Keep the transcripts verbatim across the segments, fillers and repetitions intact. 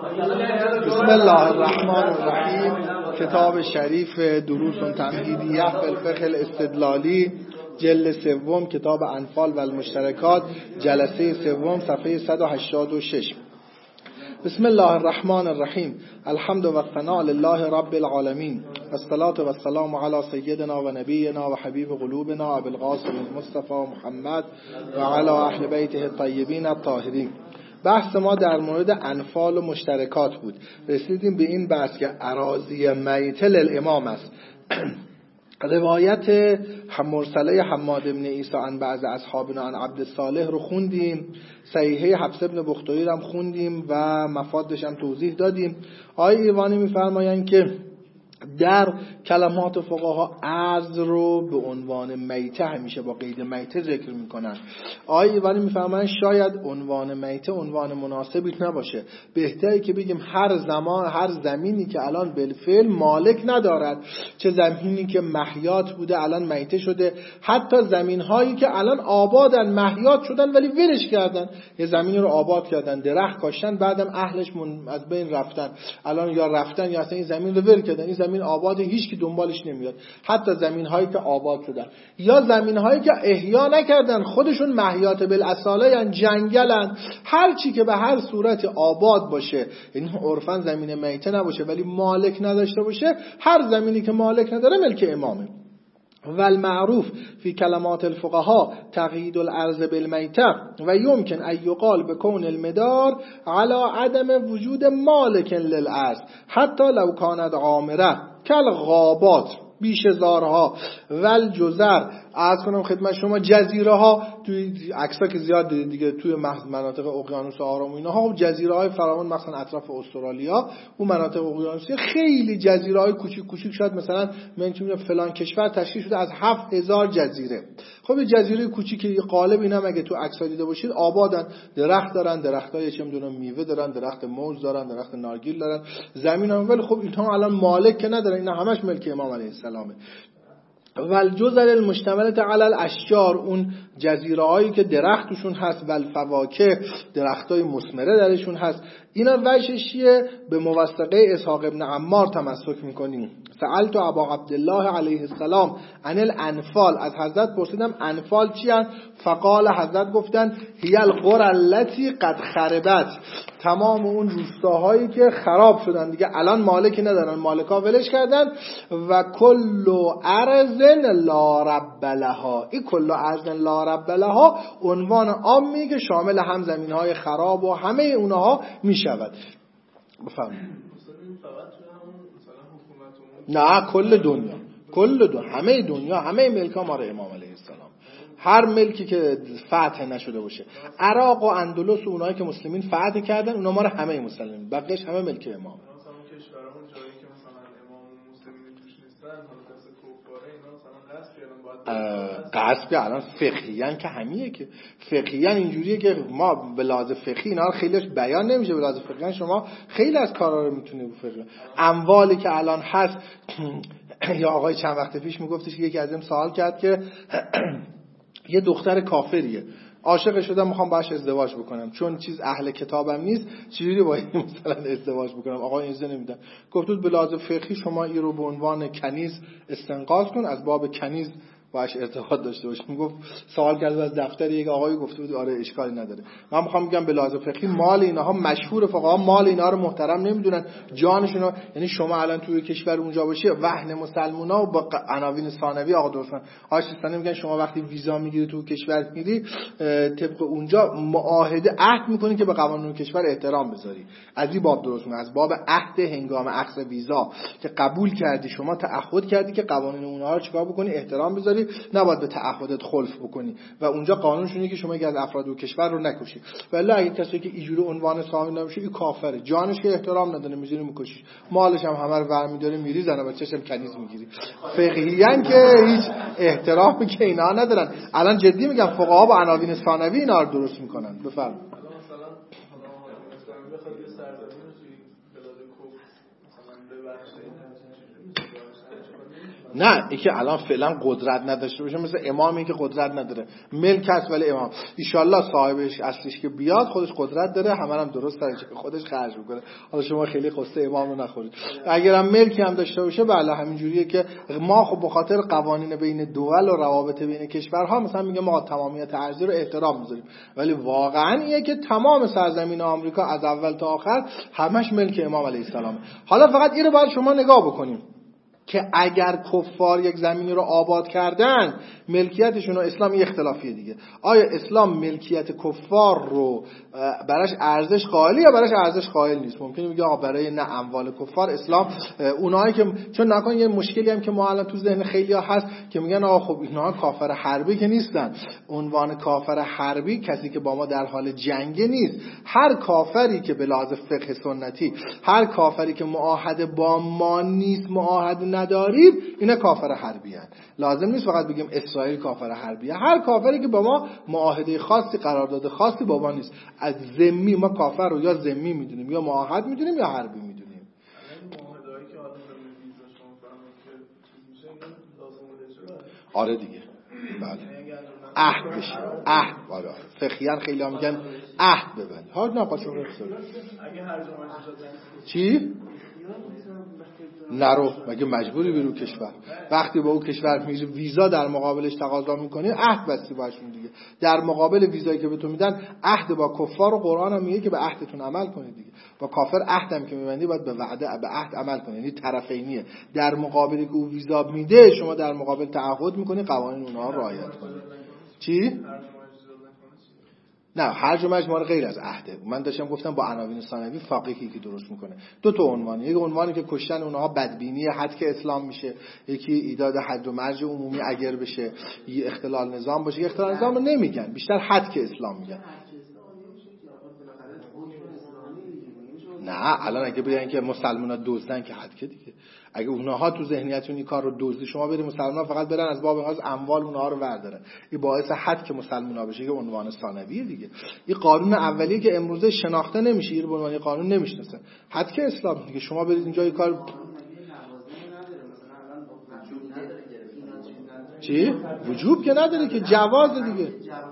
بسم الله الرحمن الرحیم. کتاب شریف دروس تمهیدیه فی الفقه الاستدلالی، جلد سوم، کتاب انفال و المشترکات، جلسه سوم، صفحه صد و هشتاد و شش. بسم الله الرحمن الرحیم. الحمد و الثناء لله رب العالمین، والصلاة والسلام علی سیدنا و نبینا و حبیب قلوبنا ابی القاسم المصطفى محمد و علی اهل بیته الطیبین الطاهرین. بحث ما در مورد انفال و مشترکات بود. رسیدیم به این بحث که اراضی میته للامام است. روایت مرسله حماد بن عیسی عن بعض اصحابنا عن عبد الصالح رو خوندیم، صحیحه حفص بن بختوری هم خوندیم و مفادش هم توضیح دادیم. آقای ایوانی میفرمایند که در کلمات فقها ارض رو به عنوان میته همیشه با قید میته ذکر میکنن. آقای ایوانی میفرمایند شاید عنوان میته عنوان مناسبی نباشه، بهتره که بگیم هر زمان هر زمینی که الان بالفعل مالک ندارد، چه زمینی که محیات بوده الان میته شده، حتی زمین هایی که الان آبادن محیات شدن ولی ولش کردن، یه زمینی رو آباد کردن، درخت کاشتن، بعدم اهلش از بین رفتن، الان یا رفتن یا اصلا این زمین رو ول کردن، این زمین آباد هیچ کی دنبالش نمیاد. حتی زمین هایی که آباد شدن یا زمین هایی که احیا نکردن، خودشون محیات بالاصاله یعنی جنگلن، هر چی که به هر صورت آباد باشه، یعنی عرفاً زمین میته نباشه ولی مالک نداشته باشه، هر زمینی که مالک نداره ملک امامه. و المعروف فی کلمات الفقهاء تقیید الارض بالمیته و یمکن ان یقال بکون المدار علی عدم وجود مالک للارض حتی لو کانت عامره کالغابات، بیشه‌زارها و الجزر. عرض کنم خدمت شما جزیره ها، توی عکسا که زیاد دیدید دیگه، توی مناطق اقیانوس آرام و اینها، جزیره های فراوان مثلا اطراف استرالیا، اون مناطق اقیانوسی خیلی جزیره های کوچیک کوچیک، شاید مثلا من میگم فلان کشور تشکیل شده از هفت هزار جزیره. خب یه جزیره کوچیکی قالب اینا مگه تو عکسا دیده باشید آبادن، درخت دارن، درختای چه میدونم میوه دارن، درخت موز دارن، درخت نارگیل دارن، زمین هم، ولی خب اینها الان مالک که ندارن، اینا همش ملک امام علیه السلامه. و الجزر المشتملة علی الاشجار، اون جزیره هایی که درختشون هست، و الفواکه، درختای مثمره درشون هست. اینا وجهش چیه؟ به موثقه اسحاق ابن عمار تمسک میکنیم. سألت ابا عبدالله علیه السلام عن الانفال، از حضرت پرسیدم انفال چی هست؟ فقال، حضرت گفتن هی القرى التي قد خربت، تمام اون روستاهایی که خراب شدن دیگه الان مالکی ندارن، مالکا ولش کردن. و کل ارض لا رب لها، این کل ارض لا رب لها عنوان عامی که شامل هم زمینهای خراب و همه اونها میشود. بفرمایید. نه کل دنیا، کل دنیا، همه دنیا، همه ملک ها مال امام علیه السلام. هر ملکی که فتح نشده باشه، عراق و اندلس و اونایی که مسلمین فتح کردن، اونا ما رو همه مسلمین، بقیش همه ملک امام. مثلا کشورامون جایی که مثلا امام مسلمین توش نیستن، حالا کسی کفاره اینا مثلا قصد کردن، باید قصد الان فقهیان که همیه، که فقهیان اینجوریه که ما به لحاظ فقهی اینا خیلیش بیان نمیشه، به لحاظ فقهیان شما خیلی از کارا رو میتونید به فقه. اموالی که الان هست یا آقای چند وقت پیش میگفتش که یکی از این سوال کرد که یه دختر کافریه، عاشق شدم، میخوام باهاش ازدواج بکنم، چون چیز اهل کتابم نیست، چجوری با این مثلا ازدواج بکنم؟ آقا اجازه نمیدن. گفتود به لحاظ فقهی شما این رو به عنوان کنیز استنقاض کن، از باب کنیز باش ارتباط داشته باش. میگفت سوال کرد از دفتر یک آقایی، گفته بود آره اشکالی نداره. من میخوام بگم به لحاظ فقهی مال اینها مشهور، فقها مال اینا رو محترم نمیدونن، جانشون. یعنی شما الان توی کشور اونجا باشی، وهن مسلمونا و با عناوین ثانوی آقا درستن آشتستانه میگن شما وقتی ویزا میگیری تو کشور میری، طبق اونجا معاهده عهد میکنی که به قوانین کشور احترام بذاری. از این باب درست میگن، از باب عهد هنگام اخذ ویزا که قبول کردی، شما تعهد کردی که قوانین اونها رو چیکار بکنی؟ احترام بذاری، نباید به تعهدت خلف بکنی. و اونجا قانونشونه که شما یکی از افراد و کشور رو نکشی. ولی اگه کسی که اینجوری عنوان صاحب نمیشه، این کافره، جانش که احترام نداره، میذاری میکشی، مالش هم همه رو ورمی‌داره میری، زنه بچه‌ش هم کنیز میگیری. فقهیان که هیچ احترامی که اینا ندارن. الان جدی میگم فقها با عناوین ثانوی اینا رو درست میکنن. بفرمایید. نه این که الان فعلا قدرت نداشته باشه، مثل امامی که قدرت نداره، ملک هست ولی امام. ایشالله صاحبش اصلیش که بیاد خودش قدرت داره، همه هم درست داره که خودش خرج میکنه. حالا شما خیلی قصه امام رو نخورید. اگرم ملکی هم داشته باشه بله همین جوریه که ما خب به خاطر قوانین بین دول و روابط بین کشورها مثلا میگه ما تمامیت ارضی رو احترام میذاریم، ولی واقعا اینه که تمام سرزمین آمریکا از اول تا آخر همش ملک امام علیه السلام. حالا فقط اینو باید شما نگاه بکنیم که اگر کفار یک زمینی رو آباد کردن ملکیتشون و اسلام این اختلافیه دیگه. آیا اسلام ملکیت کفار رو براش ارزش قائل یا براش ارزش قائل نیست؟ ممکنه بگه آقا برای نه اموال کفار اسلام اونایی که چون نکن یه مشکلی هم که ما الان تو ذهن خیلی‌ها هست که میگن آقا خب اینا کافر حربی که نیستن. عنوان کافر حربی کسی که با ما در حال جنگ نیست. هر کافری که به لحاظ فقه سنتی، هر کافری که معاهده با ما نیست، معاهده نداریم، اینا کافر حربی هستند. لازم نیست فقط بگیم اسرائیل کافر حربیه. هر کافری که با ما معاهده خاصی، قرارداد خاصی با ما نیست، از ذمی ما کافر رو یا ذمی میدونیم یا معاهد میدونیم یا حربی میدونیم. معاهده‌ای که آدم به ویزا شما فهمید که چیز میشه لازم بوده چه؟ آره دیگه. بله. عهد بشه. عهد بالا. فقیه‌ان خیلی ها میگن عهد ببند. ها نه پاسخ اگه هر جا چی؟ نرو مگه مجبوری برو کشور؟ وقتی با او کشور میری ویزا در مقابلش تقاضا میکنی عهد بستی باشون دیگه. در مقابل ویزایی که به تو میدن عهد با کفار و قرآن هم میگه که به عهدتون عمل کنید دیگه. با کافر عهد هم که میبندی باید به وعده به عهد عمل کنید، یعنی طرفینیه. در مقابلی که او ویزا میده شما در مقابل تعهد میکنی قوانین اونها رو رعایت کنید. چی؟ نه هرج و مرج ما رو غیر از عهده. من داشتم گفتم با عناوین ثانوی فقیهی که درست میکنه دو تا عنوان، یک عنوانی که کشتن اونها بدبینی حد که اسلام میشه، یکی ایجاد حد و مرج عمومی اگر بشه، یه اختلال نظام باشه. اختلال نظام رو نمیگن، بیشتر حد که اسلام میگن. نه الان اگه بگن که مسلمان‌ها دزدن که حد که دیگه، اگه اونها تو ذهنیتون این کار رو دزدی، شما برید مسلمان‌ها فقط برن از باب از اموال اونها رو بردارن، این باعث حد که مسلمان‌ها بشه که عنوان ثانویه دیگه. این قانون اولیه که امروزه شناخته نمیشه، این به عنوان قانون نمیشناسه. حد که اسلام دیگه. شما برید اینجا این کار چی؟ وجوب که نداره که جواز دیگه.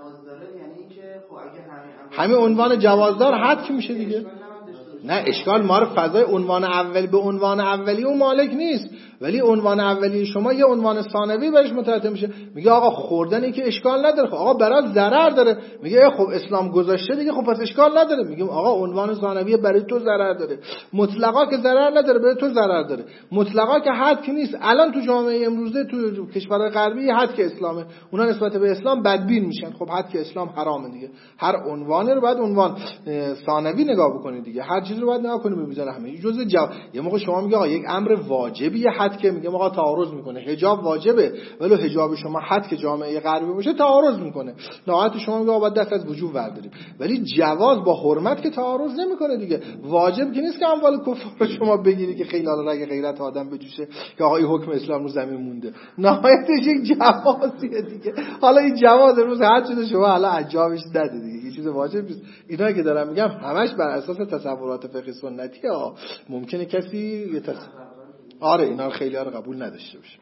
همین عنوان جوازدار حد که میشه دیگه. نه اشکال ما رو فضای عنوان اولی به عنوان اولی اون مالک نیست، ولی عنوان اولی شما یه عنوان ثانوی برش مترتب میشه. میگه آقا خوردنی که اشکال نداره. خب آقا برات ضرر داره. میگه خب اسلام گذاشته دیگه، خب پس اشکال نداره. میگیم آقا عنوان ثانوی برای تو ضرر داره. مطلقا که ضرر نداره، برای تو ضرر داره. مطلقا که حد که نیست. الان تو جامعه امروزه تو کشورهای غربی حد که اسلامه، اونا نسبت به اسلام بدبین میشن. خب حد که اسلام حرامه دیگه. هر عنوانی رو بعد عنوان ثانوی نگاه بکنید دیگه. هر چیزی رو بعد نگاه کنید ببینید همه جزء جو... یه موقع شما میگه آقا یک امر واجبیه حد که، میگه آقا تعارض میکنه. حجاب واجبه ولی حجاب شما حد که جامعه غربی باشه تعارض میکنه. نهایت شما میگه آقا دست از وجوب برداریم، ولی جواز با حرمت که تعارض نمیکنه دیگه. واجب که نیست که اموال کفار رو شما بگیری که خیلی حالا رگ غیرت آدم بجوشه که آقا این حکم اسلام رو زمین مونده. نهایتش یک جوازیه دیگه. حالا این جواز روز هر چیز شما حالا عجابش نده دیگه، یه چیز واجب نیست. اینا که دارم میگم همش بر اساس تصورات فقهی سنتی ها. ممکنه کسی یه تص... آره اینا خیلی ها رو قبول نداشته باشه.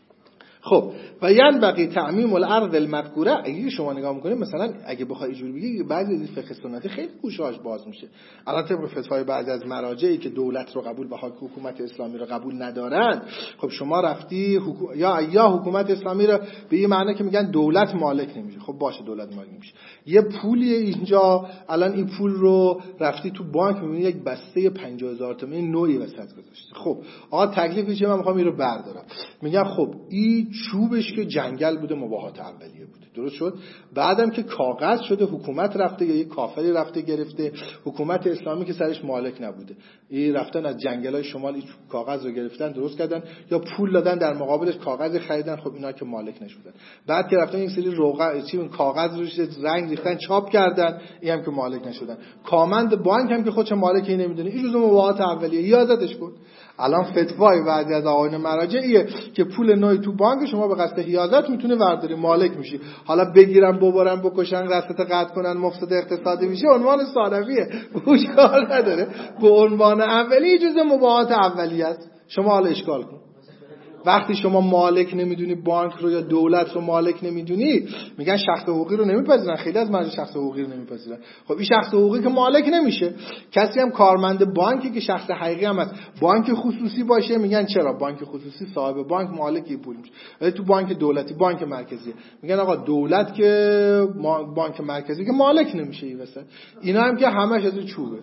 خب و ینبغی تعمیم الارض المذکوره. اگه شما نگاه میکنید مثلا اگه بخوای اینجوری بگی بعضی از فقه سنتی خیلی گوشه‌هاش باز میشه. الان طبق فتوای بعضی از مراجعی که دولت رو قبول و حکومت اسلامی رو قبول ندارن، خب شما رفتی حکو... یا یا حکومت اسلامی رو به این معنی که میگن دولت مالک نمیشه. خب باشه دولت مالک نمیشه. یه پولی اینجا الان این پول رو رفتی تو بانک میبینی یک بسته پنجاه هزار تومانی نوعی وسط گذاشته. خب آقا تکلیف چیه؟ من میخوام اینو بردارم. میگم خب این چوبش که جنگل بوده مباحات اولیه بوده، درست شد. بعدم که کاغذ شده حکومت رفته یا یک کافری رفته گرفته، حکومت اسلامی که سرش مالک نبوده، این رفتن از جنگل‌های شمال این کاغذ رو گرفتن درست کردن یا پول دادن در مقابلش کاغذ خریدن. خب اینا که مالک نشدن. بعد که رفتن این سری روغن چی اون کاغذ روش رنگ ریختن چاپ کردن، این هم که مالک نشدن. کامند بانک هم که خودش مالکی نمیدونه، این جزء مباحات اولیه، یادتش کن. الان فتوای بعضی از آقایان مراجعیه که پول نوعی تو بانک شما به قصد حیازت میتونه ورداری مالک میشی. حالا بگیرن ببرن بکشن رصد قطع کنن مفسد اقتصادی میشه عنوان ثانویه، هیچ کار نداره. به عنوان اولی جزء مباحات اولیه است. شما حالا اشکال کن. وقتی شما مالک نمیدونی بانک رو یا دولت رو مالک نمیدونی، میگن شخص حقوقی رو نمیپذیرن. خیلی از مردم شخص حقوقی رو نمیپذیرن. خب این شخص حقوقی که مالک نمیشه. کسی هم کارمند بانکی که شخص حقیقی هم هست، بانک خصوصی باشه، میگن چرا بانک خصوصی صاحب بانک مالک پول میشه، ولی تو بانک دولتی بانک مرکزی میگن آقا دولت که بانک مرکزی که مالک نمیشه. این واسه اینا هم که همش از چوبه.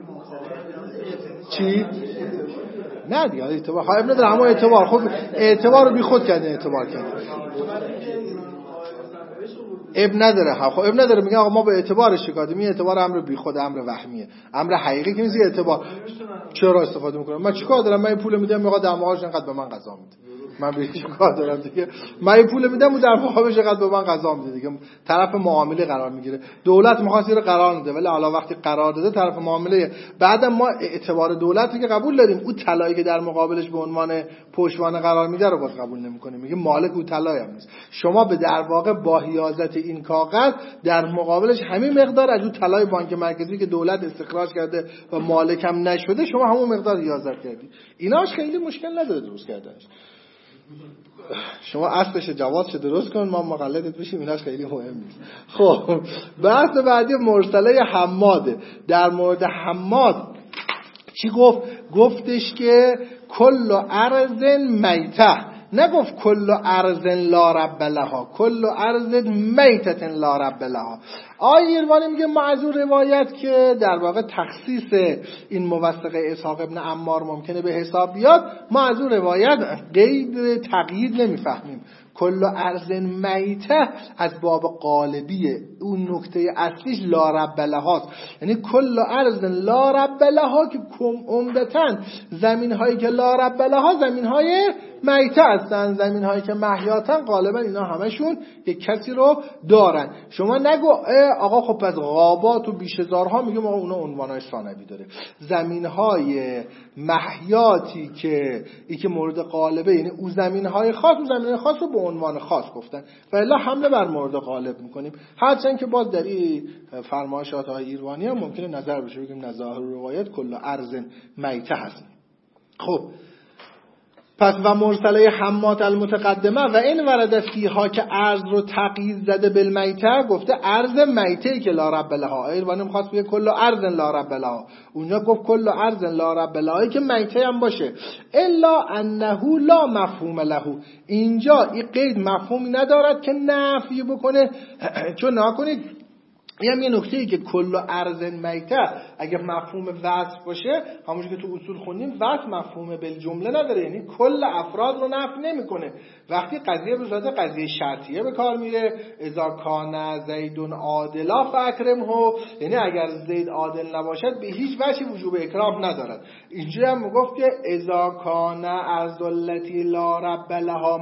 چی؟ نه دیگه اعتبار خواهیم نداره. اما اعتبار خب اعتبار رو بی خود کردن اعتبار کردن اب نداره. خب اب نداره. میگن آقا ما به اعتبار شکایت می اعتبار امر بی خود امر وهمیه، امر حقیقی که نیست. اعتبار چرا استفاده میکنم؟ من چیکار دارم؟ من این پول میدم میگه در مقابلش انقدر به من قضا میده. من به چی کار دارم دیگه؟ من این پول میدم و در مقابلش انقدر به من قضا میده دیگه. طرف معامله قرار میگیره. دولت میخواد زیر قرار نده، ولی حالا وقتی قرار داده طرف معامله. بعدم ما اعتبار دولتی که قبول داریم، اون طلایی که در مقابلش به عنوان پشتوانه قرار میده رو باز قبول نمیکنیم. میگه مالک اون طلای هم نیست. شما به در واقع با حیازت این کاغذ در مقابلش همین مقدار از اون طلای بانک مرکزی که دولت استخراج کرده و مالک هم نشده، شما همون مقدار حیازت کردی. ایناش خیلی مشکل نداره درست کردنش. شما اصلش جوازش درست کن، ما مقلدت بشیم. ایناش خیلی مهم نیست. خب بحث بعدی مرسله حماده. در مورد حماد چی گفت؟ گفتش که کل ارض میته، نگفت کل ارض لا رب لها، کل ارض میتة لا رب لها. آقای ایروانی میگه ما از اون روایت که در واقع تخصیص این موثقه اسحاق ابن عمار ممکنه به حساب بیاد، ما از اون روایت قید تقیید نمیفهمیم. کل ارض میته از باب قالبیه، اون نکته اصلیش لا رب لهاست. یعنی کل ارض لا رب لها که عمدتاً زمین هایی که لا رب لها زمین های میته هستن، زمین هایی که محیاتن غالبا اینا همشون یک کسی رو دارن. شما نگو آقا خب پس غابات و بیشهزارها، میگم آقا اونا عنوانای ثانوی داره. زمین های محیاتی که ای که مورد غالبه، یعنی اون زمین های خاص، اون زمین های خاص رو به عنوان خاص گفتن و الا حمله بر مورد غالب میکنیم. هرچند که باز در این فرمایشات های ایروانی هم ممکنه نظر بشه بگیم نظاهر روایت کل ارض میته هست. خب پس و مرسله حمات المتقدمه و این ورد فیها که ارض رو تقیید زده بالمیته، گفته ارض میته که لا رب لها. ایروانی می‌خواست بگه کل ارض لا رب لها، اونجا گفت کل ارض لا رب لها که میته هم باشه. الا انه لا مفهوم له، اینجا این قید مفهومی ندارد که نفی بکنه. چون نکنید این یه نکته‌ای که کل ارض میته اگه مفهوم وصف باشه، همونجوری که تو اصول خوندیم وصف مفهوم بالجمله نداره، یعنی کل افراد رو نفی نمیکنه. وقتی قضیه به صورت قضیه شرطیه به کار میره، اذا کان زید عادلا فاکرمه، یعنی اگر زید عادل نباشد به هیچ وجهی وجوب اکرام ندارد. اینجوری هم میگفت که اذا کان ارض التي لا رب لها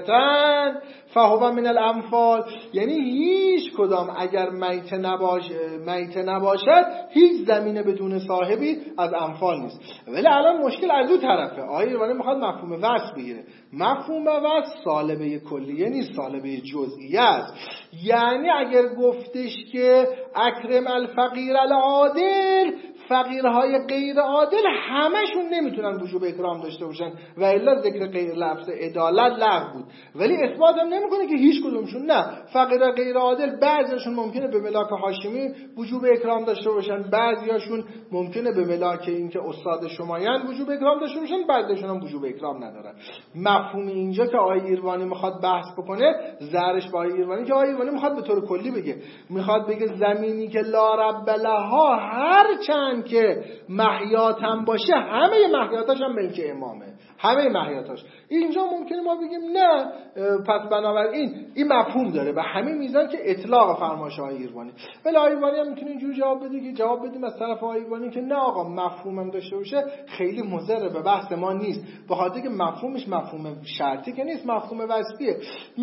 میتتن فهو من الانفال، یعنی هیچ کدام اگر میته نباشه میته نباشد هیچ زمینه بدون صاحبی از انفال نیست. ولی الان مشکل از اون طرفه. آقای ایروانی میخواد مفهوم وصف بگیره. مفهوم وصف سالبه کلیه نیست، سالبه جزئیه است. یعنی اگر گفتش که اکرم الفقیر العادل، فقیرهای غیر عادل همشون نمیتونن وجوب اکرام داشته باشن و الا ذکر غیر لفظ عدالت لغو بود. ولی اثبات هم نمیکنه که هیچ کدومشون نه. فقیر غیر عادل بعضیشون ممکنه به ملاک هاشمی وجوب اکرام داشته باشن، بعضیاشون ممکنه به ملاک اینکه استاد شمایند وجوب اکرام داشته باشن، بعضیشون هم وجوب اکرام ندارن. مفهوم اینجا که آقای ایروانی میخواد بحث بکنه، زرش با آقای ایروانی که آقای ایروانی میخواد به طور کلی بگه، میخواد بگه زمینی که لا رب لها هر چند که محیات هم باشه همه محیاتاش هم ملک امامه، همه محیاتاش. اینجا ممکنه ما بگیم نه، پس بنابراین این مفهوم داره و همه میزان که اطلاق فرمایش آقای ایروانی. ولی آقای ایروانی هم میتونه اینجوری جواب بده که جواب بدیم از طرف آقای ایروانی که نه آقا مفهومم داشته باشه خیلی مضر به بحث ما نیست، به خاطر که مفهومش مفهوم شرطی که نیست، مفهوم وصفیه.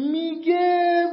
میگه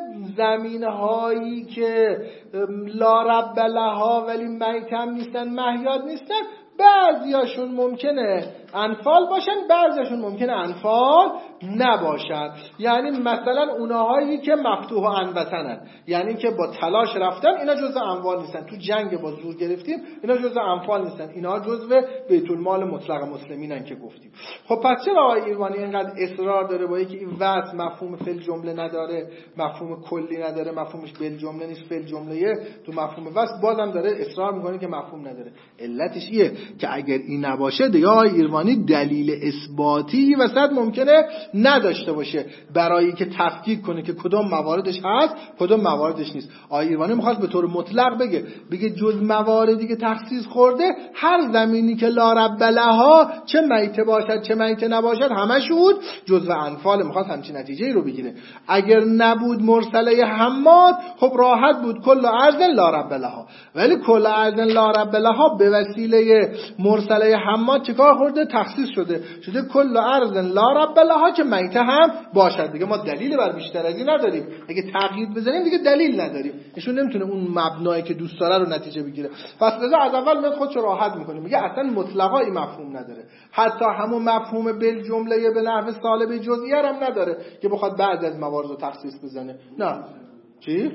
زمینهایی که لا رب لها ولی میتم نیستن، محیات نیستن، بعضیاشون ممکنه انفال باشن، بعضیشون ممکنه انفال نباشن. یعنی مثلا اونهایی که مفتوح و انوطنن، یعنی که با تلاش رفتن، اینا جزء اموال نیستن. تو جنگ با زور گرفتیم، اینا جزء اموال نیستن، اینا جزء بیت المال مطلق مسلمینن که گفتیم. خب پس چرا آقای ایرانی اینقدر اصرار داره با اینکه این وصف مفهوم فعل جمله نداره، مفهوم کلی نداره، مفهومش بل جمله نیست، فعل جمله تو مفهوم وصف بازم داره اصرار میکنه که مفهوم نداره؟ علتش ایه که اگر این نباشه دیگه آقای ایرانی دلیل اثباتی وسط ممکنه نداشته باشه برای که تفکیک کنه که کدام مواردش هست کدام مواردش نیست. آقای ایرانی میخواد به طور مطلق بگه بگه جز مواردی که تخصیص خورده، هر زمینی که لا رب لها، چه میته باشد چه میته نباشد، همشون جزء انفال. میخواد همچین نتیجه‌ای رو بگیره. اگر نبود مرسله حماد، خب راحت بود کل ارض لا رب لها، ولی کل ارض لا رب لها به وسیله مرسله حماد چیکار خورده؟ تخصیص شده شده کل ارض لا رب لها که میته هم باشد. دیگه ما دلیل بر بیشتر از این نداریم. اگه تقیید بزنیم دیگه دلیل نداریم. ایشون نمیتونه اون مبنایی که دوست داره رو نتیجه بگیره. پس لذا از اول میاد خودش راحت میکنه، میگه اصلا مطلقا این مفهوم نداره، حتی همون مفهوم بل جمله به نحو سالب جزئیه هم نداره که بخواد بعد از موارد رو تخصیص بزنه. نه چی؟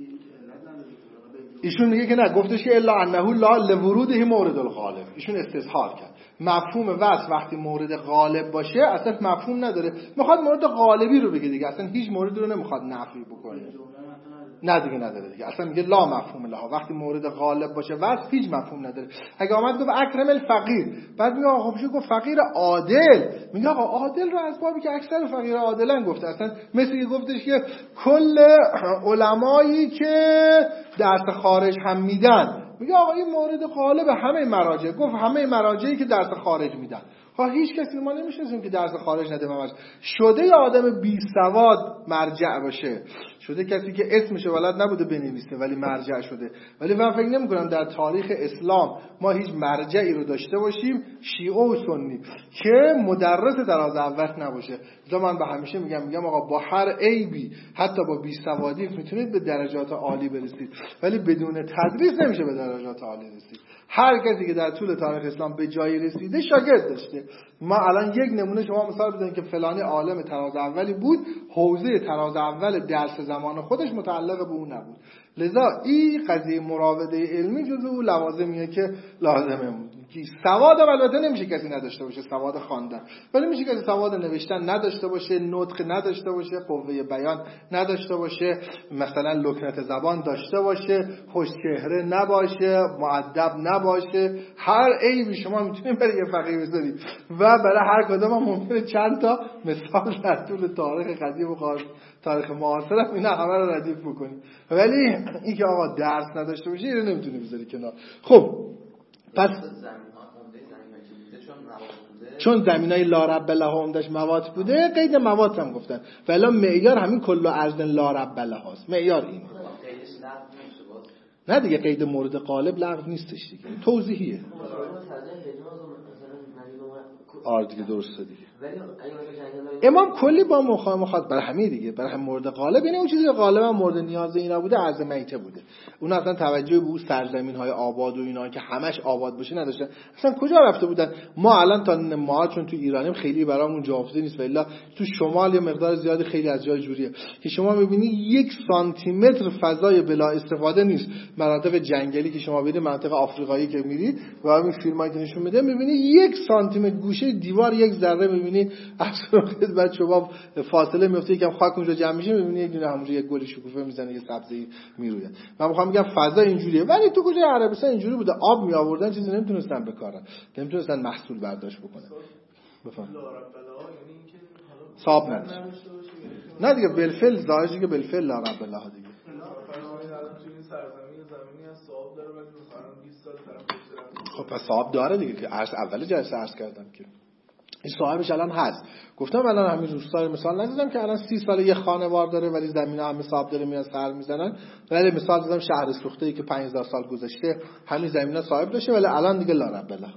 ایشون میگه که نه، گفتش که الا انه لا لوروده مورد الغالب. ایشون استظهار کرد مفهوم وصف وقتی مورد غالب باشه اصلا مفهوم نداره، میخواد مورد غالبی رو بگه دیگه، اصلا هیچ موردی رو نمیخواد نفی بکنه. نه دیگه نداره دیگه، اصلا میگه لا مفهوم لها، وقتی مورد غالب باشه وصف هیچ مفهوم نداره. اگه آمد گفت اکرم الفقیر، بعد میگه آقا خب گفت فقیر عادل، میگه آقا عادل رو از بابی که اکثر فقیر عادلن گفته، اصلا مثل که گفتش که کل علمایی که درس خارج هم میدن، میگه آقا این مورد غالب همه مراجع، گفت همه مراجعی که درس خارج میدن. ها هیچ کسی ما نمیشناسیم که درس خارج نده ممش شده یه آدم بی سواد مرجع باشه، شده کسی که اسمش ولد نبوده بنویسه ولی مرجع شده. ولی من فکر نمی کنم در تاریخ اسلام ما هیچ مرجعی رو داشته باشیم شیعه و سنی که مدرس تراز اول نباشه. من به همیشه میگم میگم آقا با هر عیبی حتی با بی سوادی میتونید به درجات عالی برسید، ولی بدون تدریس نمیشه به درجات عالی رسید. هر کسی که در طول تاریخ اسلام به جایی رسیده شاگرد داشته. ما الان یک نمونه شما مثال بزنید که فلانی عالم تراز اولی بود، حوزه تراز اول درس زمان خودش متعلق به اون نبود. لذا این قضیه مراوده علمی جزو اون لوازمیه که لازمه. سواد البته نمیشه کسی نداشته باشه، سواد خواندن، ولی میشه کسی سواد نوشتن نداشته باشه، نطق نداشته باشه، قوه بیان نداشته باشه، مثلا لکنت زبان داشته باشه، خوش چهره نباشه، مؤدب نباشه. هر عیبی شما میتونید برای یه فقیه بذارید و برای هر کدوم هم ممکنه چند تا مثال در طول تاریخ قدیم و تاریخ معاصر هم اینا همه رو ردیف بکنید. ولی این که آقا درس نداشته باشه اینو نمیتونه بذاری کنار. خب پس چون زمینای لا رب لها عمدش مواد بوده، قید مواد هم گفتن. ولی معیار همین کل ارض لا رب لهاست، معیار این. نه دیگه قید مورد غالب لغو نیستش دیگه، توضیحیه. آره دیگه درسته دیگه. امام کلی با مخاطب برای همین دیگه، برای هم مورد غالب، یعنی اون چیزی که غالبا مورد نیاز اینا بوده عرض میته بوده. اون اصلا توجه به اون سرزمین‌های آباد و اینا که همش آباد باشه نداشتن. اصلا کجا رفته بودن؟ ما الان تا ما چون تو ایرانیم خیلی برامون جافته نیست، ولی تو شمال یه مقدار زیادی خیلی از جای جوریه که شما می‌بینی یک سانتی متر فضای بلا استفاده نیست. مناطق جنگلی که شما برید، مناطق آفریقایی که میری و همین فیلمایی که نشون میده، می‌بینی یک سانتی متر گوشه دیوار یک ذره می‌بینی از بعد شما فاصله میفته، یکم خاک اونجا جمع میشه، می‌بینی یک دونه همونجوری یک گل شکوفه میزنه، یه سبزی میروید. من می‌خوام بگم فضا اینجوریه، ولی تو کجای عربستان اینجوری بوده، آب می آوردن چیزی نمیتونستن بکارن، نمیتونستن محصول برداشت بکنن. بفهم صاحب نداره. نه دیگه بالفعل ظاهرش که بالفعل لا رب الله دیگه. خب پس صاحب داره دیگه که عرض اول جلسه عرض کردم که این صاحبش الان هست. گفتم الان همین روستای مثال نزدم که الان سی سال یه خانوار داره ولی زمینه همه صاحب داره میاد سر میزنن، ولی مثال زدم شهر سوخته‌ای که پنج هزار سال گذشته همین زمینه صاحب داشته ولی الان دیگه لا رب الله.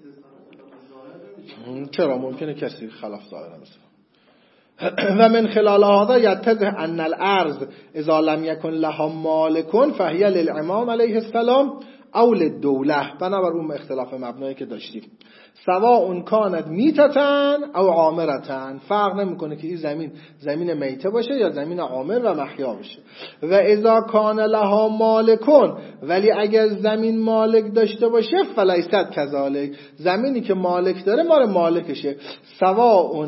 چرا ممکنه کسی خلاف ظاهر مثلا و من خلال هذا يتضح ان الارض اذا لم يكن لها مالك فهي للامام علیه السلام اول دوله، بنابر اون اختلاف مبنایی که داشتیم. سواء کانت میتتن او عامرتن، فرق نمیکنه که این زمین زمین میته باشه یا زمین عامر و محیا باشه. و اذا کان لها مالکون، ولی اگر زمین مالک داشته باشه فلیست کذالک، زمینی که مالک داره مال مالکشه. سواء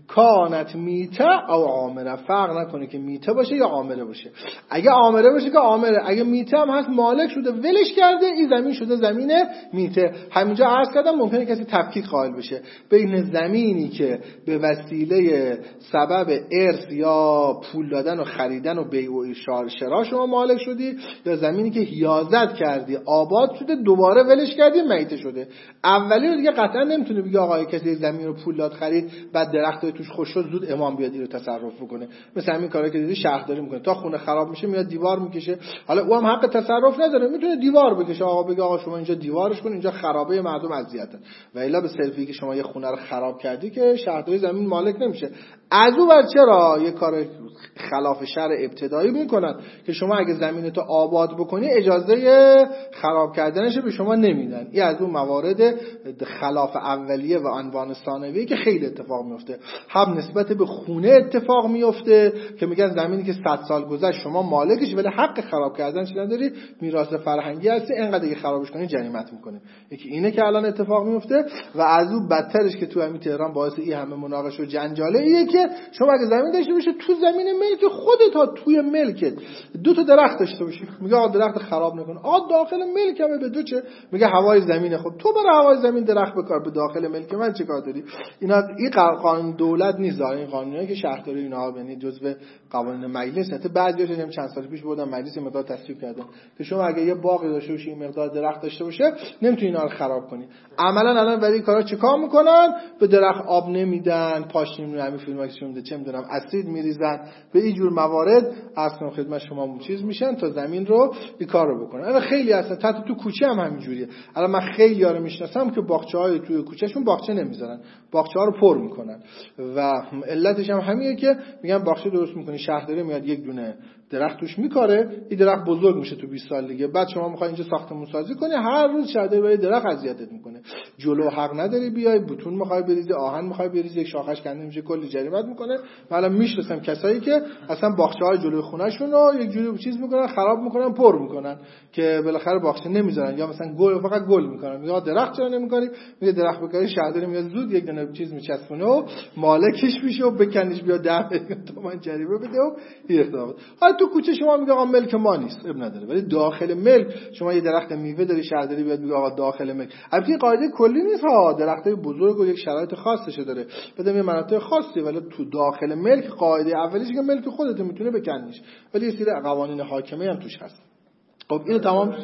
کانت میته او عامره، فرق نکنه که میته باشه یا عامره باشه. اگه عامره باشه که عامره، اگه میته هم هست مالک شده ولش کرده، این زمین شده زمین میته. همینجا عرض کردم ممکنه کسی تفکیک قائل بشه بین زمینی که به وسیله سبب ارث یا پول دادن و خریدن و بیع و شرا شما مالک شدی، یا زمینی که حیازت کردی آباد شده دوباره ولش کردی میته شده. اولی رو دیگه قطعا نمیتونه بگه آقا کسی زمین رو پول داد خرید بعد درخت توش خوش شد زود امام بیاد اینو تصرف بکنه. مثل همین کارا که دیدی شهرداری میکنه، تا خونه خراب میشه میاد دیوار میکشه. حالا او هم حق تصرف نداره، میتونه دیوار بکشه، آقا بگه آقا شما اینجا دیوارش کن، اینجا خرابه مردم اذیتن. و الا به صرفی که شما یه خونه رو خراب کردی که شهرداری زمین مالک نمیشه. از اون ور چرا یه کار خلاف شرع ابتدایی میکنن که شما اگه زمینتو آباد بکنی اجازه خراب کردنش به شما نمیدن. این از اون موارد خلاف اولیه و عنوان ثانویه که خیلی اتفاق میفته. هم نسبت به خونه اتفاق میفته که میگن زمینی که صد سال گذشت شما مالکش ولی حق خراب کردنش نداری، میراث فرهنگی هستی، اینقدر که خرابش کنی جریمت میکنه. یکی اینه که الان اتفاق میفته. و از اون بدترش که تو همین تهران باعث این همه مناقشه و جنجاله ایه که شما اگه زمین داشته باشه تو زمین ملک خودت ها توی ملکت دو تا درخت داشته باشی، میگه آقا درخت خراب نکن، آقا داخل ملکمه به دو چه، میگه هوای زمین خود تو برای هوای زمین درخت بکار، به داخل ملک من چه کار داری؟ اینا این قانون دولت نیست، این قانونیه که شهرداری اینا یعنی جزء قوانین مجلس هست. بعضیاش هم چند سال پیش بودن مجلس مقدار تصویب کردن که شما اگه یه باغی داشته باشی این مقدار درخت داشته باشه نمیتونی اینا رو خراب کنی. عملا الان ولی کارا چیکار میکنن؟ به درخت آب نمیدن، پاش نمیدونن، همین فیلماکسیون ده چه میدونم اسید میریزن، به این جور موارد اصلا خدمت شما چیز میشن تا زمین رو این کار رو بکنن. الان خیلی اصلا حتی تو کوچه هم همینجوریه. الان من خیلی یارو میشناسم که باغچه‌های توی کوچهشون باغچه نمیذارن، باغچه‌ها رو پر میکنن و علتش هم همینه که میگن باغچه درست میکنی، شهرداری میاد یک دونه درخت توش میکاره، این درخت بزرگ میشه تو بیست سال دیگه، بعد شما میخوای اینجا ساختمون سازی کنی، هر روز شهرداری برای درخت اذیتت میکنه، جلو حق نداری بیای، بتون میخوای بریزی، آهن میخوای بریزی، یک شاخش کنده میشه کلی جریمت میکنه. من میشناسم کسایی که اصلا باغچه‌های جلوی خونه‌شون رو یک جوری چیز میکنن، خراب میکنن، پر میکنن که بالاخره باغچه نمیذارن، یا مثلا گل فقط گل میکنن، میگه درخت چرا نمیکاری؟ میگه درخت بکاری شهرداری میاد زود یک دونه چیز میچسبونه و مالکش میشه و بکنیش بیا ده میلیون تومان جریمه بده و اقدامات. حالا تو کوچه شما میگه آقا ملک ما نیست، اب نداره، ولی داخل ملک شما یه درخت میوه داری شهرداری بیاد میگه آقا داخل ملک. البته قاعده کلی نیست ها، درختای بزرگ و یک شرایط خاصش داره، بدم یه مناطق خاصی، ولی تو داخل ملک قاعده اولیش که ملک خودت میتونه بکنیش، ولی یه سری قوانین حاکمه هم توش هست. خب اینو تمام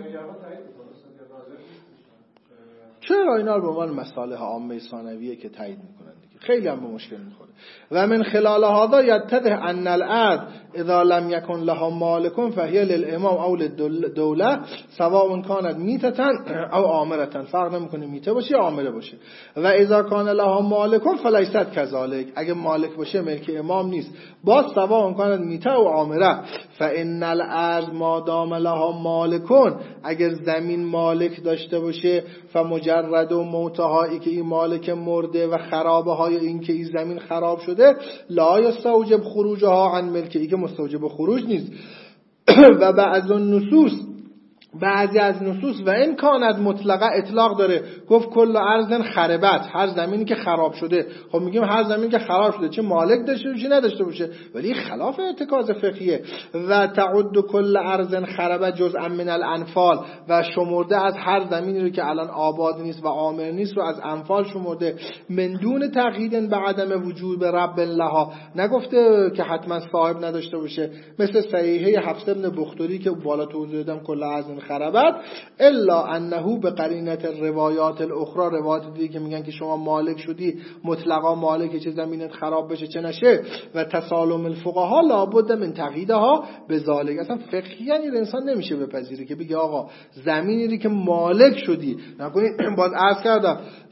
چرا اینا رو به عنوان مصالح عامه ثانویه که تایید میکنن دیگه، خیلی هم به مشکل میخوره. و من خلال هذا یتضح ان الارض اذا لم يكن لها مالک فهي للامام او للدوله سواء كانت میتة او عامرة، فرق نمیکنه میته باشه یا عامره باشه. و اذا كان لها مالک فلیست كذلك، اگه مالک باشه ملک امام نیست، باز سواء كانت میته او عامره. فان الارض ما دام لها مالک، اگر زمین مالک داشته باشه فمجرد و موتهایی که این مالک مرده و خرابه های این که این زمین خراب شده لا یستوجب خروجها عن ملکی، که مستوجب خروج نیست. و بعض النصوص، بعضی از نصوص و این کانت مطلقه اطلاق داره، گفت کل ارض خربت، هر زمینی که خراب شده. خب میگیم هر زمینی که خراب شده چه مالک داشته باشه نداشته باشه، ولی خلاف ارتکاز فقهیه. و تعد کل ارض خربت جزءا من الانفال، و شمرده از هر زمینی رو که الان آباد نیست و عامر نیست رو از انفال شمرده، من دون تقیید به عدم وجود رب لها، نگفته که حتما صاحب نداشته باشه، مثل صحیحه حفص بن بختری که بالا توضیح دادم کل ارض خربت، الا انه به قرینت روایات الاخرى، روایات دیگه که میگن که شما مالک شدی مطلقا مالک، چه زمینت خراب بشه چه نشه. و تسالم الفقها لابد من تقییدها بذالک، اصلا فقهیاً این انسان نمیشه بپذیره که بگه آقا زمینی که مالک شدی نکنی. باز عرض کردم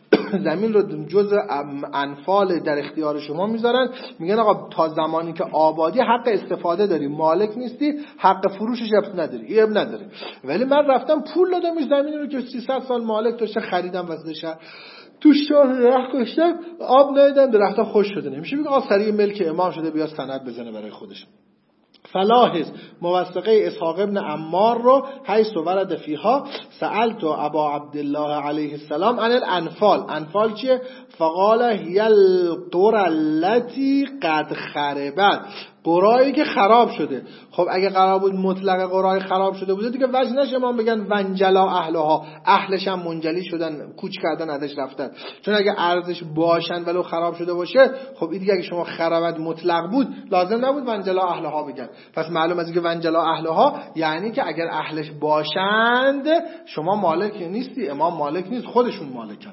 زمین رو جزء انفال در اختیار شما میذارن، میگن آقا تا زمانی که آبادی حق استفاده داری، مالک نیستی، حق فروشش اب نداری، اب نداره. ولی من رفتم پول دادم این زمین رو که سیصد سال مالک داشته، خریدم وسط شهر، تو شاه درخت کاشتم، آب ندادم، درختها خوش شده، نمیشه بگه آقا سریع ملک امام شده بیا سند بزنه برای خودش. فلاحظ موثقه اسحاق ابن عمار رو حیث ورد فیها سألت ابا عبدالله علیه السلام عن الانفال. انفال چیه؟ فقال هی القرى التي قد خربت، قرایی که خراب شده. خب اگه قرار بود مطلق قرای خراب شده بوده دیگه وجه نشه ما بگن ونجلا اهلها، اهلش هم منجلی شدن، کوچ کردن، ازش رفتن. چون اگه ارزش باشن ولو خراب شده باشه، خب این دیگه اگه شما خرابت مطلق بود لازم نبود ونجلا اهلها بگن. پس معلوم از اینکه ونجلا اهلها یعنی که اگر اهلش باشند شما مالک نیستی، امام مالک نیست، خودشون مالکن.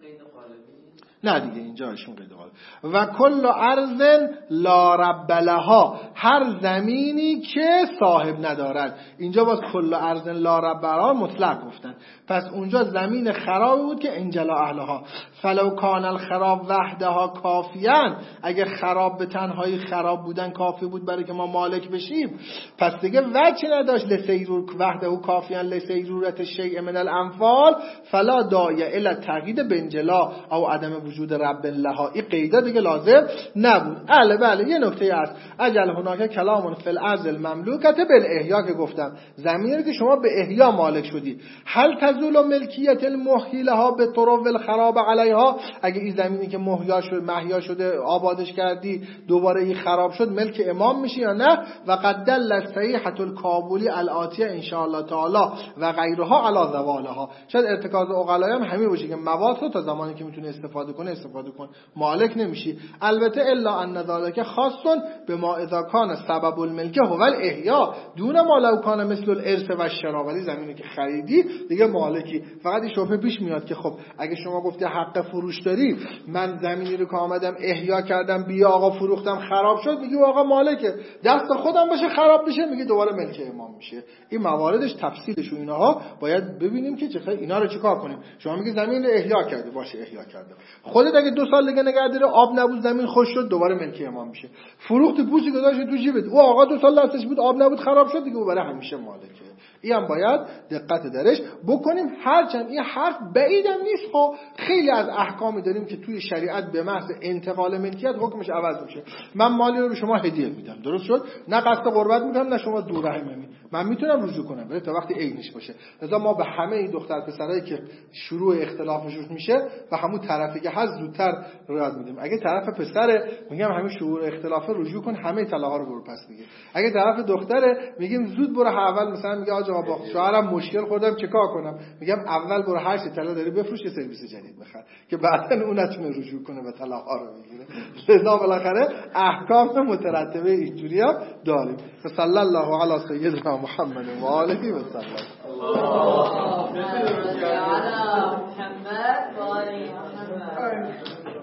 نه دیگه اینجا ایشون قید قال و کل ارض لا رب لها، هر زمینی که صاحب ندارد. اینجا باز کل ارض لا رب لها مطلق گفتن، پس اونجا زمین خراب بود که انجلا اهلها. فلو کان الخراب وحدها کافیان، اگر خراب به تنهایی خراب بودن کافی بود برای که ما مالک بشیم، پس دیگه وجه نداشت لسیرور وحده کافیان لسیرورت شیء من الانفال فلا داعی الی تقیید بنجلا او عدم وجود رب لها. این قیدا دیگه لازم نبود. بله بله یه نکته هست، اجل هناک کلام فی الارض المملوکه بالاحیا که گفتم زمینی که شما به احیا مالک شدی، هل تزول ملکیت المحیی لها به طرق الخراب علیها، اگه این زمینی که محیا شد محیا شده آبادش کردی دوباره این خراب شد ملک امام میشه یا نه؟ و قد دل صحیحه الکابولی الاتیه ان شاء الله تعالی و غیرها علی زوالها. شاید ارتکاز عقلای هم همین باشه که مواد رو تا زمانی که میتونه استفاده کنه استفاده کن، مالک نمیشی. البته الا ان ذلک خاص بما اذا کان سبب الملک هو الاحیا دون ما لو کان مثل الارث و الشراء. ولی زمینی که خریدی دیگه مالکی. فقط این شبهه پیش میاد که خب اگه شما گفتی حق فروش داری، من زمینی رو که آمدم احیا کردم بیا آقا فروختم خراب شد، میگی آقا مالکه، دست خودم باشه خراب بشه میگه دوباره ملک امام میشه. این مواردش تفصیلش و اینها باید ببینیم که چه اینا رو چیکار کنیم. شما میگی زمین رو احیا کردی، باشه احیا کردم، خودت اگه دو سال دیگه نگه داره آب نبود زمین خوش شد دوباره ملک امام میشه. فروخت پوشی گذاشت تو جیبت، او آقا دو سال دستش بود آب نبود خراب شد دیگه برای همیشه مالکه. این هم باید دقت درش بکنیم. هرچند این حرف بعیدم نیست، خب خیلی از احکامی داریم که توی شریعت به محض انتقال ملکیت حکمش عوض میشه. من مالی رو به شما هدیه میدم، درست شد، نه قصد قربت میکنم نه شما دور رحممی، من میتونم رجوع کنم ولی تا وقتی عینش باشه. لذا ما به همه این دختر پسرایی که شروع اختلافشون میشه و همون طرفی که هست زودتر رعایت میدیم. اگه طرف پسره میگم همین شروع اختلاف رجوع کن، همه طلاها رو برو پس میگه. اگه طرف دختره میگیم زود برو اول، مثلا میگه آقا با شوهرم مشکل خوردم چیکار کنم، میگم اول برو هر چی طلا داری بفروش یه سرویس جدید بخر که بعداً اون نتونه رجوع کنه و طلاها رو بگیره. لذا بالاخره احکام مترتبه اینجوری هم داریم. صلی الله علی سیدنا محمد و آله و سلم. اللهم صل علی محمد و آل محمد.